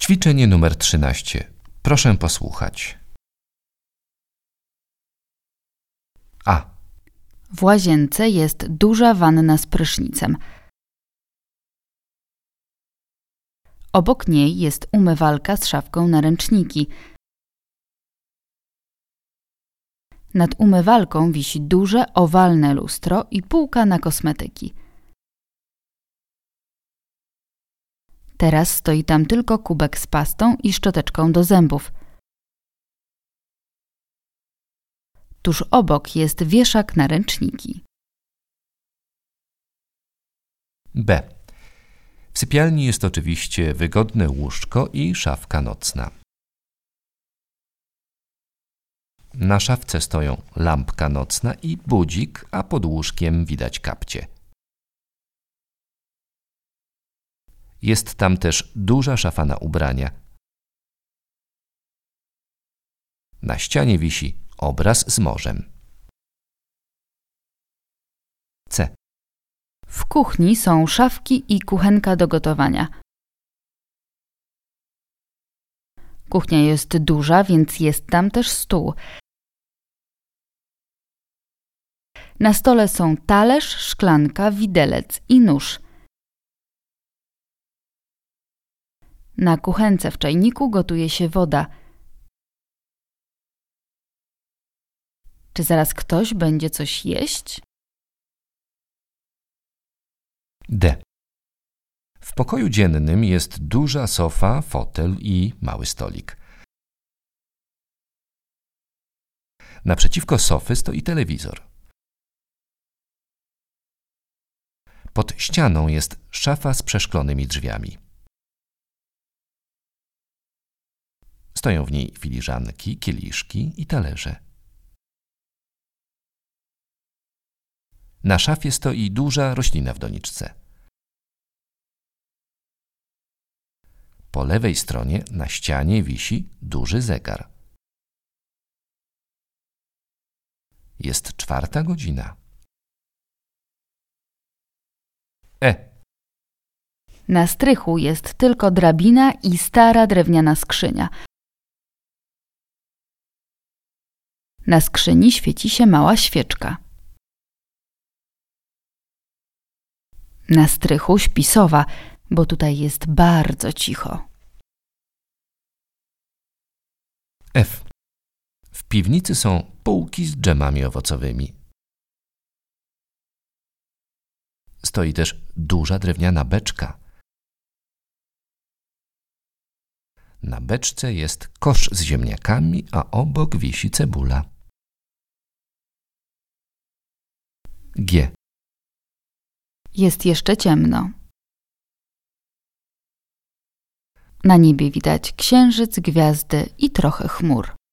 Ćwiczenie numer 13. Proszę posłuchać. A. W łazience jest duża wanna z prysznicem. Obok niej jest umywalka z szafką na ręczniki. Nad umywalką wisi duże, owalne lustro i półka na kosmetyki. Teraz stoi tam tylko kubek z pastą i szczoteczką do zębów. Tuż obok jest wieszak na ręczniki. B. W sypialni jest oczywiście wygodne łóżko i szafka nocna. Na szafce stoją lampka nocna i budzik, a pod łóżkiem widać kapcie. Jest tam też duża szafa na ubrania. Na ścianie wisi obraz z morzem. C. W kuchni są szafki i kuchenka do gotowania. Kuchnia jest duża, więc jest tam też stół. Na stole są talerz, szklanka, widelec i nóż. Na kuchence w czajniku gotuje się woda. Czy zaraz ktoś będzie coś jeść? D. W pokoju dziennym jest duża sofa, fotel i mały stolik. Naprzeciwko sofy stoi telewizor. Pod ścianą jest szafa z przeszklonymi drzwiami. Stoją w niej filiżanki, kieliszki i talerze. Na szafie stoi duża roślina w doniczce. Po lewej stronie na ścianie wisi duży zegar. Jest 4:00. E. Na strychu jest tylko drabina i stara drewniana skrzynia. Na skrzyni świeci się mała świeczka. Na strychu śpi sowa, bo tutaj jest bardzo cicho. F. W piwnicy są półki z dżemami owocowymi. Stoi też duża drewniana beczka. Na beczce jest kosz z ziemniakami, a obok wisi cebula. G. Jest jeszcze ciemno. Na niebie widać księżyc, gwiazdy i trochę chmur.